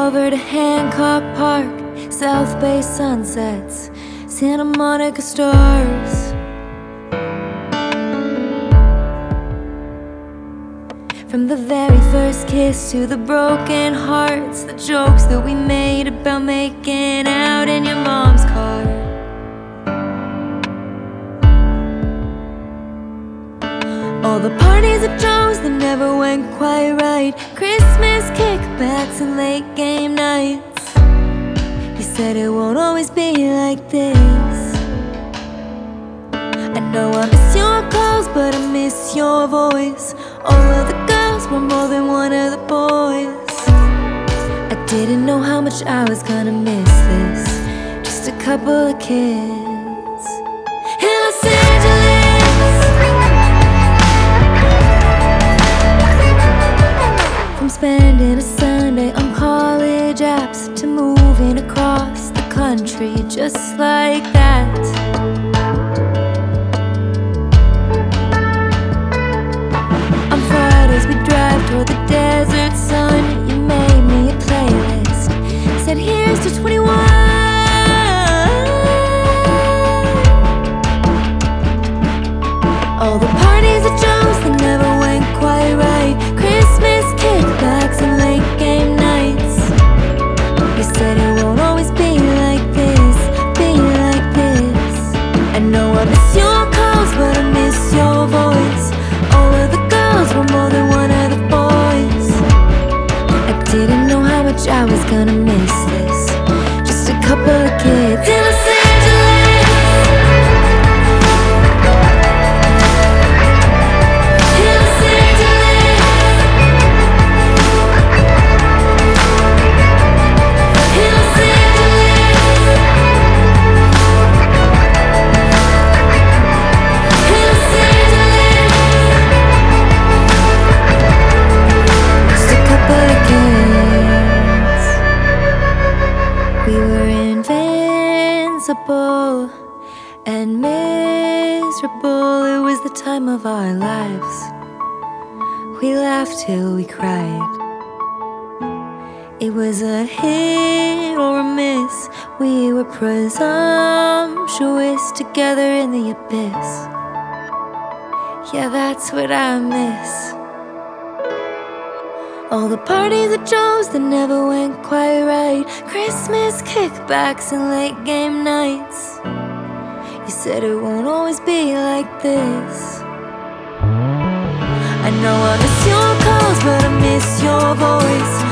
over to Hancock Park, South Bay sunsets, Santa Monica stars. From the very first kiss to the broken hearts, the jokes that we made about making out in your mom's car. All the parties at Joe's that never went quite right, Christmas kickbacks and late game nights. You said it won't always be like this. I know I miss your calls, but I miss your voice. All of the girls were more than one of the boys. I didn't know how much I was gonna miss this. Just a couple of kids in Los Angeles. From spending a Sunday on college apps to moving across the country just like that. We drive toward the desert sun. You made me a playlist, said here's to 21. All the parties at Joe's that never went quite right, Christmas kickbacks and late game nights. You said it won't always be like this, be like this. I know I miss your calls, but I miss your voice. All of the girls were more than one of the boys. I didn't know how much I was gonna miss this. Just a couple of kids in Los Angeles. In Los Angeles. In Los Angeles. In Los Angeles. Just a couple of kids. We were invincible and miserable. It was the time of our lives. We laughed till we cried. It was a hit or a miss. We were presumptuous together in the abyss. Yeah, that's what I miss. All the parties at Joe's that never went quite right, Christmas kickbacks and late game nights. You said it won't always be like this. I know I miss your calls, but I miss your voice.